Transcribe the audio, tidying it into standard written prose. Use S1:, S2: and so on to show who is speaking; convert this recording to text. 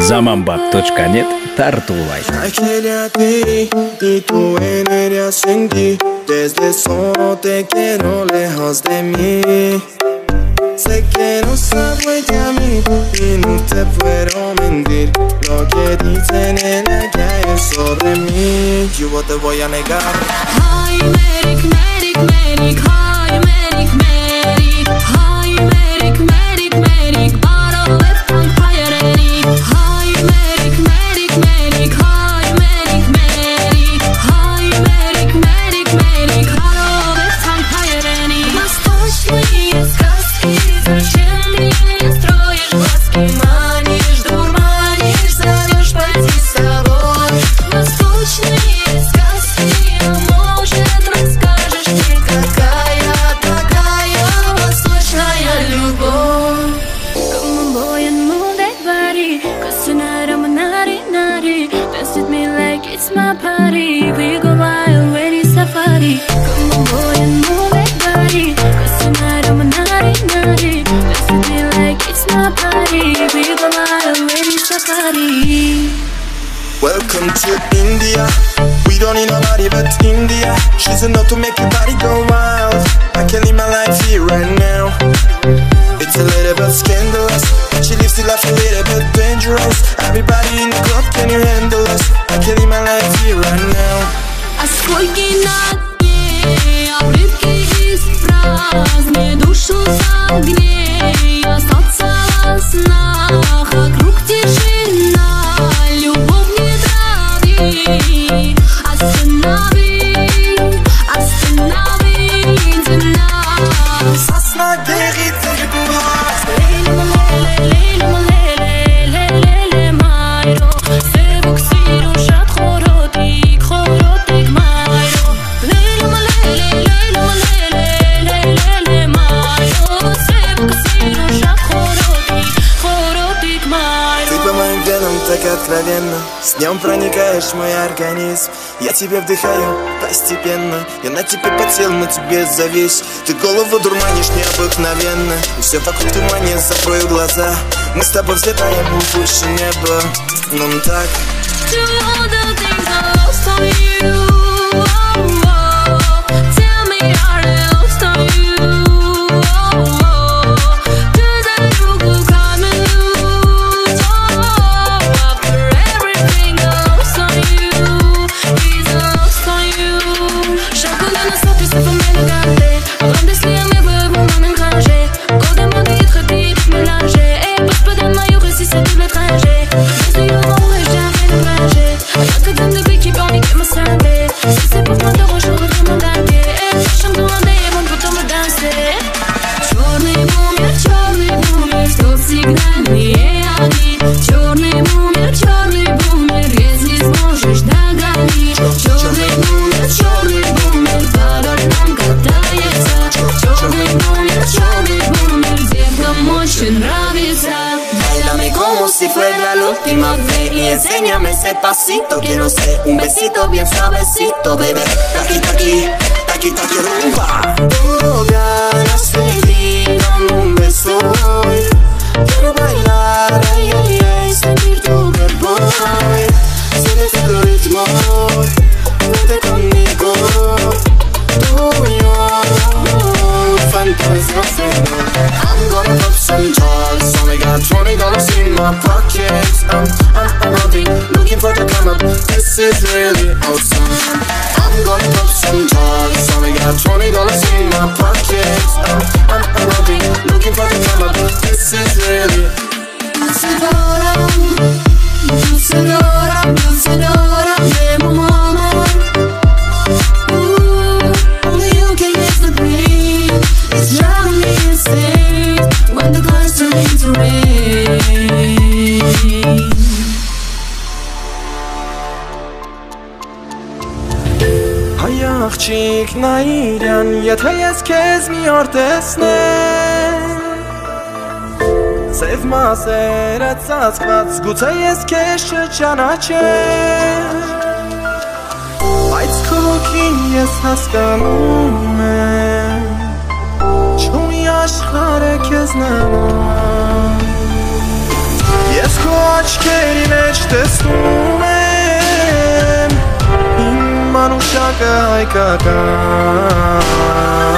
S1: Zamanbak.net Tartulay.
S2: Y tu energía sentí. Desde solo te quiero lejos de mí. Sé que no sabes de mí y no te puedo mentir. Lo que dicen en la calle sobre mí, yo te voy a negar.
S3: Hay merik, merik, merik. Hay merik, merik. Hay merik, merik, merik. Aralıktan hayalini. Hay merik, merik, merik. Hay merik, merik. Hay merik, merik, merik. Aralıktan hayalini. Восточные сказки. Зачем ты мне строишь глазки? Манишь, дурманишь, зовешь пойти с собой. Восточные сказки, а может расскажешь мне, какая такая восточная любовь? Come on boy and move that body, 'cause tonight I'm a naughty, naughty. Dance with me like it's my party. We go wild, ready safari. Come on boy and move that body, 'cause tonight I'm a naughty, naughty. Dance with me like it's my party. We go wild, ready safari.
S2: Welcome to India. We don't need nobody but India. She's enough to make your body go wild. I can live my life here right now. It's a little bit scandalous, but she lives the life a little bit dangerous. Everybody in the club, can you handle us? I can live my life here right now.
S3: А сколько на дне, обрывки из фраз, мне душу согрей, остаться во снах, вокруг тишина, любовь не трави, остановите нас.
S2: Сосна горит, загибалась.
S3: Лейлема, лейле, майро, себуксируш от хоротик, хоротик майро. Лейлема, лейле, майро, себуксируш от хоротик, хоротик майро.
S2: Ты по моим венам так откровенно, с днем проникаешь в мой организм. Я тебя вдыхаю постепенно, я на тебе потел, на тебе завис. Ты голову дурманишь необыкновенно, и все вокруг тумане, закрою глаза. Мы с тобой взлетаем выше неба, нам так.
S3: Do all the things I lost on you. Oh, oh. Tell me are they lost on you. Oh, oh. Do they you cut me loose. Oh, after everything I lost on you, is I lost on you. Chaque année ne sort plus, c'est pour me regarder. Avant de se lire mes voeux, mon âme enragée. Encore des mots titres, des trucs mélangés. Et passe pas d'un maillot, réussi c'est tout le trajet. Je suis au monde et jamais de trajet. Rien que donne de vie qui peut niquer ma santé. Si c'est pour moi de rejoindre mon dernier. Chante demandé, mon poteau me danser. Черный бумер, стоп сигнальные огни. Черный бумер, если сможешь догони. Черный бумер, вдоль нам катается. Черный бумер, девкам очень нравится.
S2: Bailame como si fuera la última vez y enséñame ese pasito. Quiero ser un besito bien suavecito, bebé. Taqui, taqui, taqui, taqui, rumba. Tengo ganas de ti, dame un beso hoy. Quiero bailar, ay, ay, ay, sentir tu cuerpo, ay. Sientes el ritmo, vete conmigo. Tú y yo, fantasía cero. I'm gonna pop some tags. Only got $20 in my pockets. I'm running, looking for the come up. This is really awesome. I'm gonna pop some tags. Only got $20 in my pockets. I'm running, looking for the come up. This is really. Dulcinora, demo amor. Only you can get the beat. It's driving me insane when the clouds turn into rain. Ay աղջիկ նա իրան, եթե ես քեզ մի օր տեսնեմ, Սև մասերը ծածկված, գուցե ես քեզ չճանաչեմ, բայց քո հոգին ես հասկանում եմ, չունի աշխարհը քեզ նման. Ես քո
S1: աչքերի մեջ տեսնում եմ իմ մանուշակը հայկական